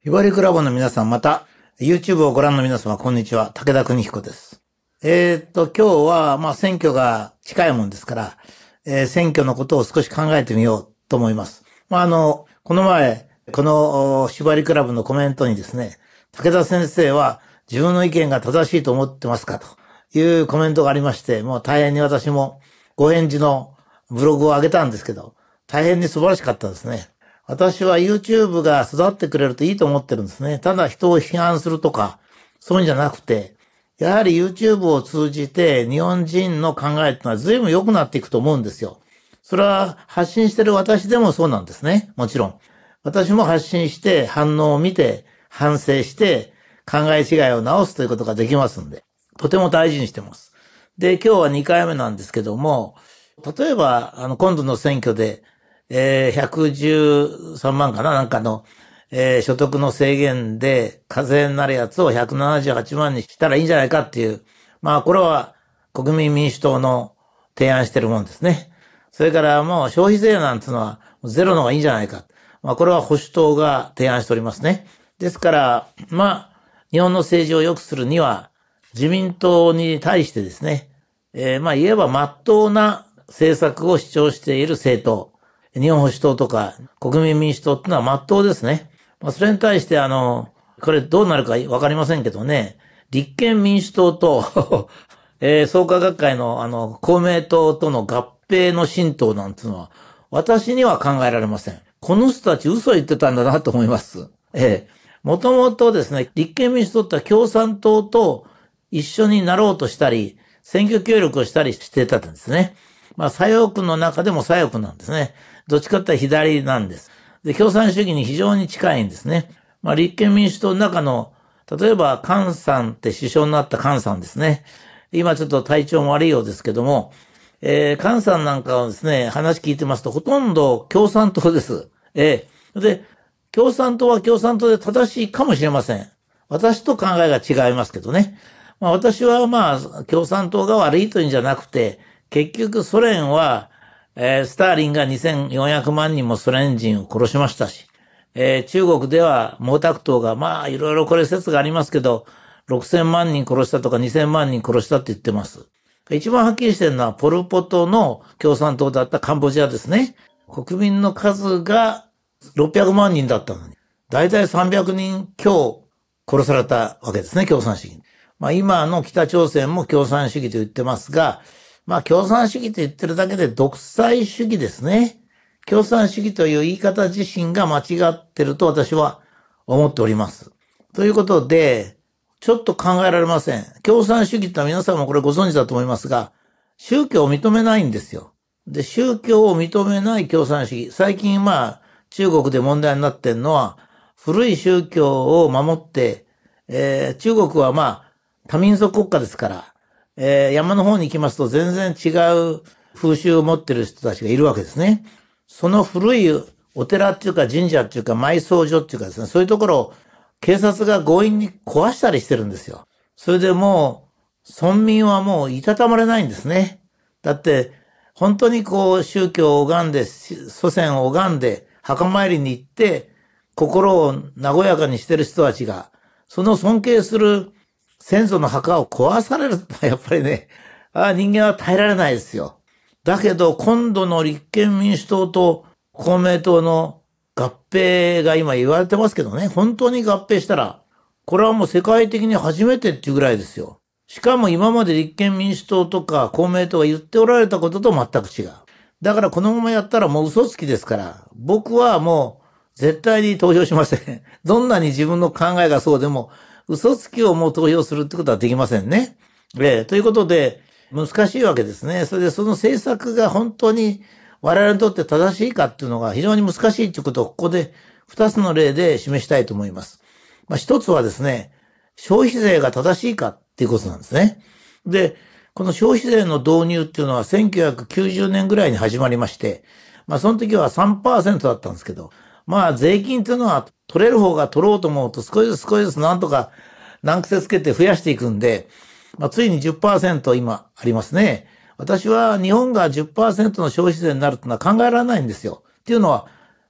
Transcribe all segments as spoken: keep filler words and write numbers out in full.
ひばりクラブの皆さん、また YouTube をご覧の皆様、こんにちは。武田邦彦です。えー、っと、今日は、まあ、選挙が近いもんですから、えー、選挙のことを少し考えてみようと思います。まあ、あの、この前、このひばりクラブのコメントにですね、武田先生は自分の意見が正しいと思ってますかというコメントがありまして、もう大変に私もご返事のブログを上げたんですけど、大変に素晴らしかったですね。私は YouTube が育ってくれるといいと思ってるんですね。ただ人を批判するとか、そういうんじゃなくて、やはり YouTube を通じて日本人の考えってのは随分良くなっていくと思うんですよ。それは発信してる私でもそうなんですね。もちろん。私も発信して反応を見て反省して考え違いを直すということができますんで、とても大事にしてます。で、今日はにかいめなんですけども、例えば、あの、今度の選挙で、えー、ひゃくじゅうさんまんかななんかの、えー、所得の制限で課税になるやつをひゃくななじゅうはちまんにしたらいいんじゃないかっていう。まあ、これは国民民主党の提案してるもんですね。それからもう消費税なんていうのはゼロの方がいいんじゃないか。まあ、これは保守党が提案しておりますね。ですから、まあ、日本の政治を良くするには、自民党に対してですね、えー、まあ、言えば真っ当な政策を主張している政党。日本保守党とか国民民主党ってのは真っ当ですね。まあ、それに対してあの、これどうなるかわかりませんけどね、立憲民主党と、えー、創価学会のあの、公明党との合併の新党なんていうのは、私には考えられません。この人たち嘘言ってたんだなと思います。ええ。もともとですね、立憲民主党って共産党と一緒になろうとしたり、選挙協力をしたりしてたんですね。まあ、左翼の中でも左翼なんですね。どっちかっていうと左なんです。で、共産主義に非常に近いんですね。まあ、立憲民主党の中の、例えば、菅さんって首相になった菅さんですね。今ちょっと体調も悪いようですけども、えー、菅さんなんかはですね、話聞いてますと、ほとんど共産党です。えー、で、共産党は共産党で正しいかもしれません。私と考えが違いますけどね。まあ、私はまあ、共産党が悪いというんじゃなくて、結局ソ連は、えー、スターリンがにせんよんひゃくまんにんもソ連人を殺しましたし、えー、中国では毛沢東が、まあいろいろこれ説がありますけど、ろくせんまんにん殺したとかにせんまんにん殺したって言ってます。一番はっきりしてるのはポルポトの共産党だったカンボジアですね。国民の数がろっぴゃくまんにんだったのに、だいたいさんびゃくにん強殺されたわけですね、共産主義。まあ今の北朝鮮も共産主義と言ってますが、まあ共産主義と言ってるだけで独裁主義ですね。共産主義という言い方自身が間違ってると私は思っております。ということで、ちょっと考えられません。共産主義ってのは皆さんもこれご存知だと思いますが、宗教を認めないんですよ。で、宗教を認めない共産主義。最近まあ中国で問題になってるのは、古い宗教を守って、えー、中国はまあ多民族国家ですから、えー、山の方に行きますと全然違う風習を持ってる人たちがいるわけですね。その古いお寺っていうか神社っていうか埋葬所っていうかですね、そういうところを警察が強引に壊したりしてるんですよ。それでもう村民はもういたたまれないんですね。だって本当にこう宗教を拝んで、祖先を拝んで墓参りに行って心を和やかにしてる人たちが、その尊敬する先祖の墓を壊されるとやっぱりね、ああ人間は耐えられないですよ。だけど今度の立憲民主党と公明党の合併が今言われてますけどね、本当に合併したら、これはもう世界的に初めてっていうぐらいですよ。しかも今まで立憲民主党とか公明党が言っておられたことと全く違う。だからこのままやったらもう嘘つきですから、僕はもう絶対に投票しません。どんなに自分の考えがそうでも、嘘つきをもう投票するってことはできませんね。えー、ということで、難しいわけですね。それでその政策が本当に我々にとって正しいかっていうのが非常に難しいということをここで二つの例で示したいと思います。まあ一つはですね、消費税が正しいかっていうことなんですね。で、この消費税の導入っていうのはせんきゅうひゃくきゅうじゅうねんぐらいに始まりまして、まあその時は さんパーセント だったんですけど、まあ税金っていうのは取れる方が取ろうと思うと少しずつ少しずつなんとか難癖つけて増やしていくんで、まあついに じゅっパーセント 今ありますね。私は日本が じゅっパーセント の消費税になるってのは考えられないんですよ。っていうのは、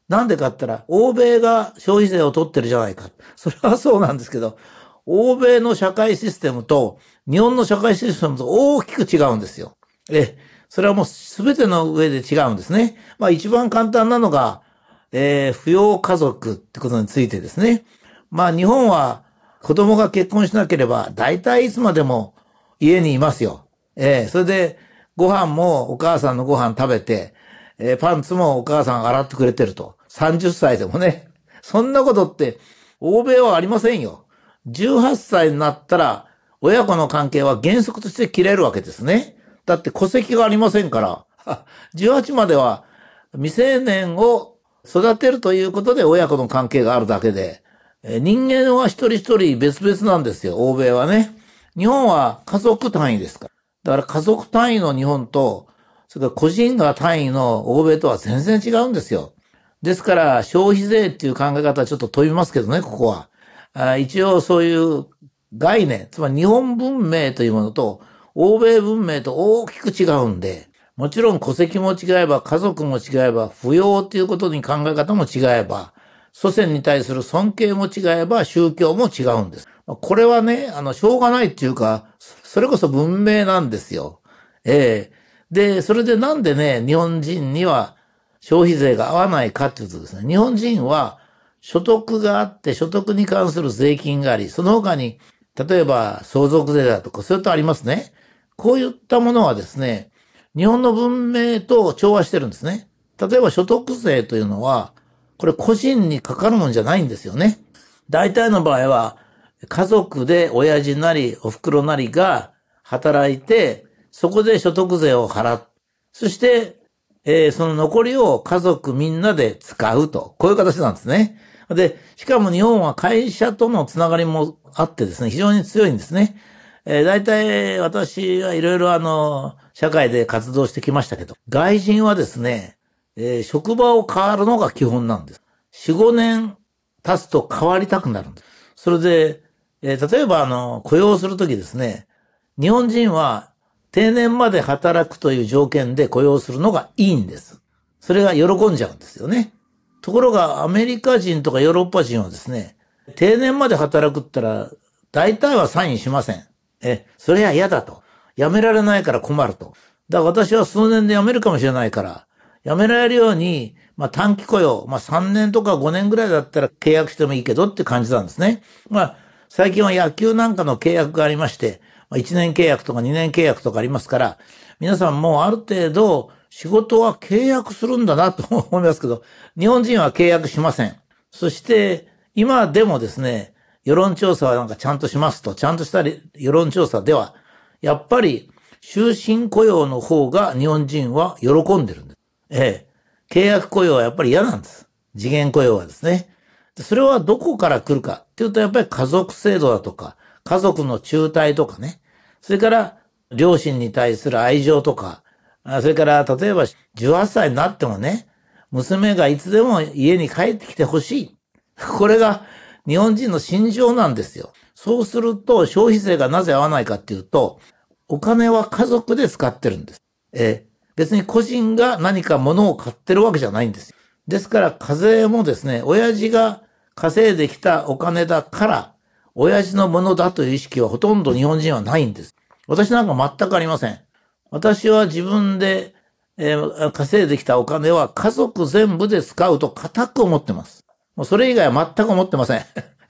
なんでかって言ったら、欧米が消費税を取ってるじゃないか。それはそうなんですけど、欧米の社会システムと日本の社会システムと大きく違うんですよ。え、それはもう全ての上で違うんですね。まあ一番簡単なのが、えー、扶養家族ってことについてですね。まあ日本は子供が結婚しなければ大体いつまでも家にいますよ。えー、それでご飯もお母さんのご飯食べて、えー、パンツもお母さんが洗ってくれてると。さんじゅっさいでもね。そんなことって欧米はありませんよ。じゅうはっさいになったら親子の関係は原則として切れるわけですね。だって戸籍がありませんから。じゅうはちまでは未成年を育てるということで親子の関係があるだけで、人間は一人一人別々なんですよ、欧米はね。日本は家族単位ですから。だから家族単位の日本と、それから個人が単位の欧米とは全然違うんですよ。ですから消費税っていう考え方はちょっと飛びますけどね、ここは。あ一応そういう概念、つまり日本文明というものと欧米文明と大きく違うんで、もちろん戸籍も違えば家族も違えば扶養ということに考え方も違えば、祖先に対する尊敬も違えば宗教も違うんです。これはね、あの、しょうがないっていうか、それこそ文明なんですよ。ええで、それでなんでね、日本人には消費税が合わないかっていうとですね、日本人は所得があって所得に関する税金があり、その他に、例えば相続税だとか、そういうとありますね。こういったものはですね、日本の文明と調和してるんですね。例えば所得税というのは、これ個人にかかるもんじゃないんですよね。大体の場合は、家族で親父なりお袋なりが働いて、そこで所得税を払っ、そして、えー、その残りを家族みんなで使うと。こういう形なんですね。で、しかも日本は会社とのつながりもあってですね、非常に強いんですね。えー、大体私はいろいろあの、社会で活動してきましたけど、外人はですね、えー、職場を変わるのが基本なんです。よん、ごねん経つと変わりたくなるんです。それで、えー、例えばあの、雇用するときですね、日本人は定年まで働くという条件で雇用するのがいいんです。それが喜んじゃうんですよね。ところがアメリカ人とかヨーロッパ人はですね、定年まで働くったら大体はサインしません。え、それは嫌だと。辞められないから困ると。だから私は数年で辞めるかもしれないから、辞められるように、まあ短期雇用、まあさんねんとかごねんぐらいだったら契約してもいいけどって感じなんですね。まあ最近は野球なんかの契約がありまして、いちねん契約とかにねん契約とかありますから、皆さんもうある程度仕事は契約するんだなと思いますけど、日本人は契約しません。そして今でもですね、世論調査はなんかちゃんとしますと、ちゃんとした世論調査では、やっぱり終身雇用の方が日本人は喜んでるんです。ええ。契約雇用はやっぱり嫌なんです。次元雇用はですね。それはどこから来るかっていうと、やっぱり家族制度だとか、家族の中退とかね。それから両親に対する愛情とか、それから例えばじゅうはっさいになってもね、娘がいつでも家に帰ってきてほしい。これが日本人の心情なんですよ。そうすると消費税がなぜ合わないかっていうと、お金は家族で使ってるんです。えー、別に個人が何か物を買ってるわけじゃないんですよ。ですから課税もですね、親父が稼いできたお金だから、親父のものだという意識はほとんど日本人はないんです。私なんか全くありません。私は自分で、えー、稼いできたお金は家族全部で使うと固く思ってます。もうそれ以外は全く思ってません。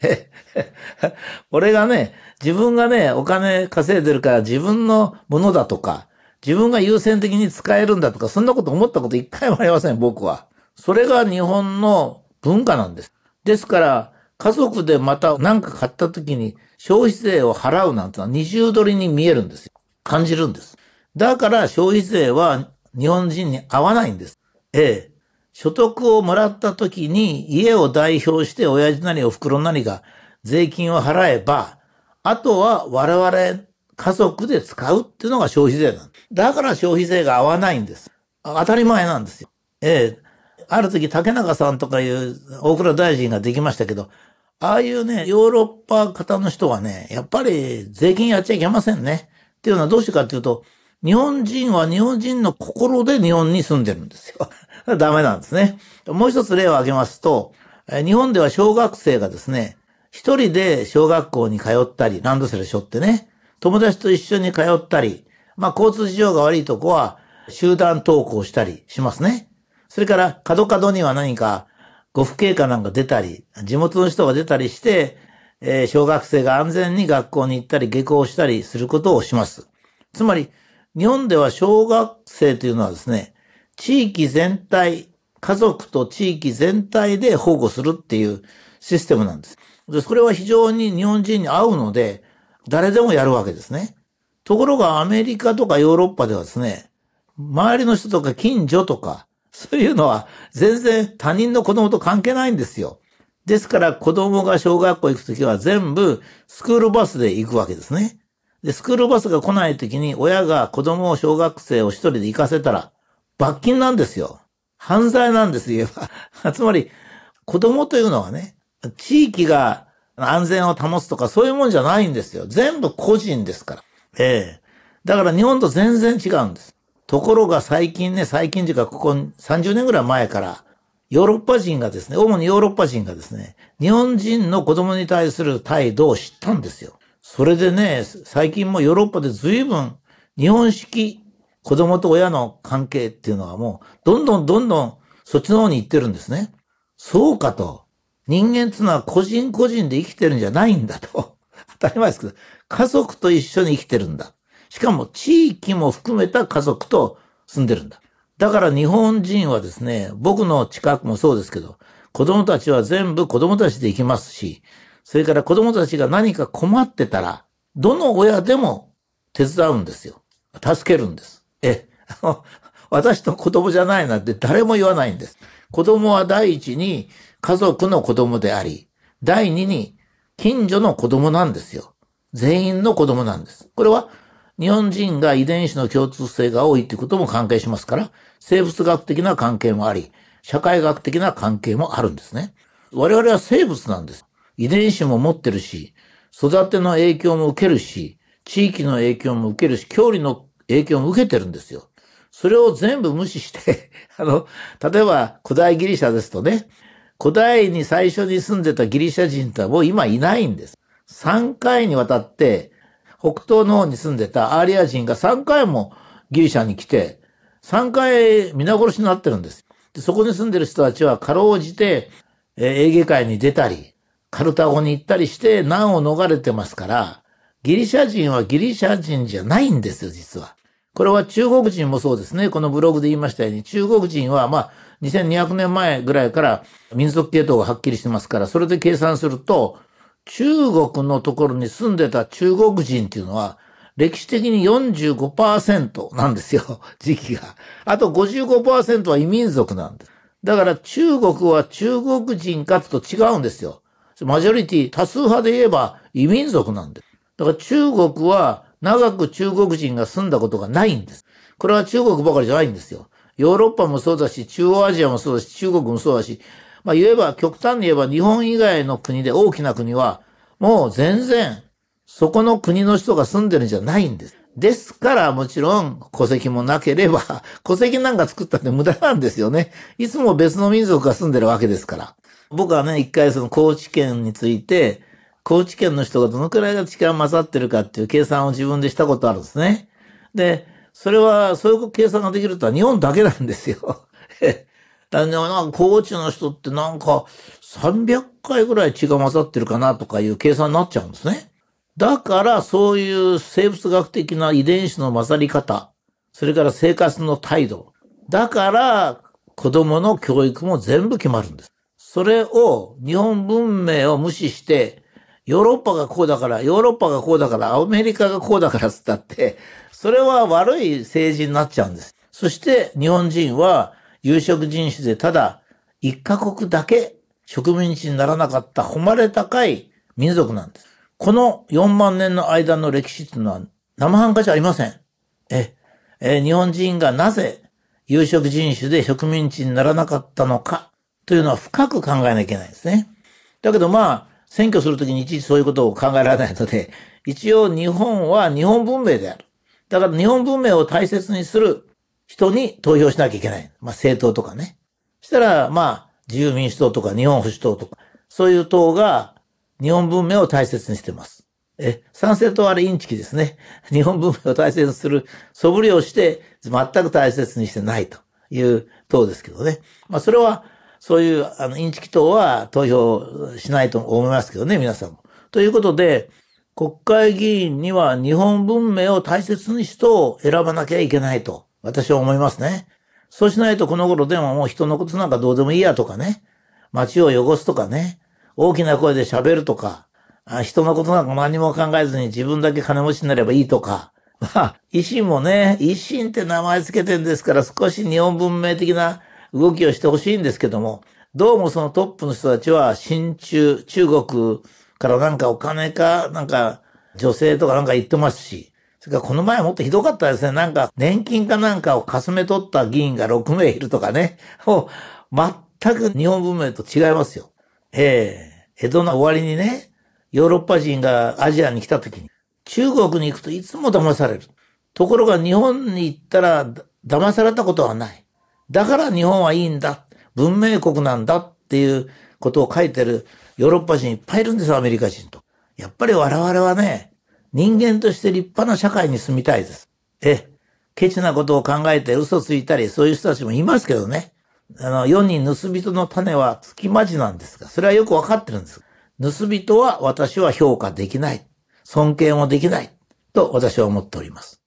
俺がね、自分がね、お金稼いでるから自分のものだとか、自分が優先的に使えるんだとか、そんなこと思ったこと一回もありません、僕は。それが日本の文化なんです。ですから、家族でまた何か買った時に消費税を払うなんてのは二重取りに見えるんですよ。感じるんです。だから消費税は日本人に合わないんです。ええ。所得をもらった時に家を代表して親父なりお袋なりが税金を払えば、あとは我々家族で使うっていうのが消費税なんです。だから消費税が合わないんです。当たり前なんですよ。ええ。ある時竹中さんとかいう大蔵大臣ができましたけど、ああいうね、ヨーロッパ方の人はね、やっぱり税金やっちゃいけませんね。っていうのはどうしてかっていうと、日本人は日本人の心で日本に住んでるんですよ。 ダメなんですね。もう一つ例を挙げますと、日本では小学生がですね、一人で小学校に通ったり、ランドセル背負ってね、友達と一緒に通ったり、まあ交通事情が悪いとこは集団登校したりしますね。それから角角には何かご父兄かなんか出たり、地元の人が出たりして、えー、小学生が安全に学校に行ったり下校したりすることをします。つまり、日本では小学生というのはですね、地域全体、家族と地域全体で保護するっていうシステムなんです。で、それは非常に日本人に合うので、誰でもやるわけですね。ところがアメリカとかヨーロッパではですね、周りの人とか近所とか、そういうのは全然他人の子供と関係ないんですよ。ですから子供が小学校行くときは全部スクールバスで行くわけですね。で、スクールバスが来ないときに親が子供を小学生を一人で行かせたら罰金なんですよ。犯罪なんです、言えば。つまり子供というのはね、地域が安全を保つとかそういうもんじゃないんですよ。全部個人ですから。ええ。だから日本と全然違うんです。ところが最近ね、最近というかここさんじゅうねんぐらい前からヨーロッパ人がですね、主にヨーロッパ人がですね、日本人の子供に対する態度を知ったんですよ。それでね、最近もヨーロッパで随分日本式子供と親の関係っていうのはもうどんどんどんどんそっちの方に行ってるんですね。そうかと。人間っていうのは個人個人で生きてるんじゃないんだと。当たり前ですけど、家族と一緒に生きてるんだ。しかも地域も含めた家族と住んでるんだ。だから日本人はですね、僕の近くもそうですけど、子供たちは全部子供たちで行きますし、それから子供たちが何か困ってたら、どの親でも手伝うんですよ。助けるんです。え、私の子供じゃないなんて誰も言わないんです。子供は第一に家族の子供であり、第二に近所の子供なんですよ。全員の子供なんです。これは日本人が遺伝子の共通性が多いということも関係しますから、生物学的な関係もあり、社会学的な関係もあるんですね。我々は生物なんです。遺伝子も持ってるし、育ての影響も受けるし、地域の影響も受けるし、距離の影響も受けてるんですよ。それを全部無視して、あの、例えば古代ギリシャですとね、古代に最初に住んでたギリシャ人ってもう今いないんです。さんかいにわたって北東の方に住んでたアーリア人がさんかいもギリシャに来て、さんかい皆殺しになってるんです。でそこに住んでる人たちはかろうじて、えー、エーゲ海に出たり、カルタゴに行ったりして難を逃れてますから、ギリシャ人はギリシャ人じゃないんですよ、実は。これは中国人もそうですね。このブログで言いましたように、中国人はまあ、にせんにひゃくねんまえぐらいから民族系統がはっきりしてますから、それで計算すると、中国のところに住んでた中国人っていうのは、歴史的に よんじゅうごパーセント なんですよ、時期が。あと ごじゅうごパーセント は異民族なんです。だから中国は中国人かつと違うんですよ。マジョリティ、多数派で言えば異民族なんです。だから中国は長く中国人が住んだことがないんです。これは中国ばかりじゃないんですよ。ヨーロッパもそうだし、中央アジアもそうだし、中国もそうだし、まあ言えば、極端に言えば日本以外の国で大きな国は、もう全然、そこの国の人が住んでるんじゃないんです。ですからもちろん戸籍もなければ、戸籍なんか作ったって無駄なんですよね。いつも別の民族が住んでるわけですから。僕はね、一回その高知県について、高知県の人がどのくらいが力混ざってるかっていう計算を自分でしたことあるんですね。で、それは、そういう計算ができるとは日本だけなんですよ。だなんか高知の人ってなんかさんびゃっかいぐらい血が混ざってるかなとかいう計算になっちゃうんですね。だからそういう生物学的な遺伝子の混ざり方、それから生活の態度。だから子供の教育も全部決まるんです。それを日本文明を無視して、ヨーロッパがこうだから、ヨーロッパがこうだから、アメリカがこうだからつったって、それは悪い政治になっちゃうんです。そして日本人は有色人種でただ一カ国だけ植民地にならなかった誉れ高い民族なんです。このよんまんねんの間の歴史っていうのは生半可じゃありません。え、え、日本人がなぜ有色人種で植民地にならなかったのかというのは深く考えなきゃいけないんですね。だけどまあ、選挙するときにいちいちそういうことを考えられないので、一応日本は日本文明である。だから日本文明を大切にする人に投票しなきゃいけない。まあ政党とかね。 したら、まあ、自由民主党とか日本保守党とか、そういう党が日本文明を大切にしてます。え、参政党はあれインチキですね。日本文明を大切にする素振りをして全く大切にしてないという党ですけどね。まあそれは、そういうあのインチキ党は投票しないと思いますけどね、皆さんも。ということで、国会議員には日本文明を大切に人を選ばなきゃいけないと私は思いますね。そうしないとこの頃でももう人のことなんかどうでもいいやとかね、街を汚すとかね、大きな声で喋るとか、人のことなんか何も考えずに自分だけ金持ちになればいいとか、まあ、維新もね、維新って名前つけてんですから少し日本文明的な動きをしてほしいんですけども、どうもそのトップの人たちは親中、中国からなんかお金か、なんか女性とかなんか言ってますし、それからこの前もっとひどかったですね。なんか年金かなんかをかすめ取った議員がろくめいいるとかね。もう全く日本文明と違いますよ。ええ江戸の終わりにね、ヨーロッパ人がアジアに来た時に、中国に行くといつも騙される。ところが日本に行ったら騙されたことはない。だから日本はいいんだ。文明国なんだっていうことを書いてるヨーロッパ人いっぱいいるんですよ、アメリカ人と。やっぱり我々はね、人間として立派な社会に住みたいです。え、ケチなことを考えて嘘ついたり、そういう人たちもいますけどね。あの、世に盗人の種は月まじなんですが、それはよくわかってるんです。盗人は私は評価できない。尊敬もできない。と私は思っております。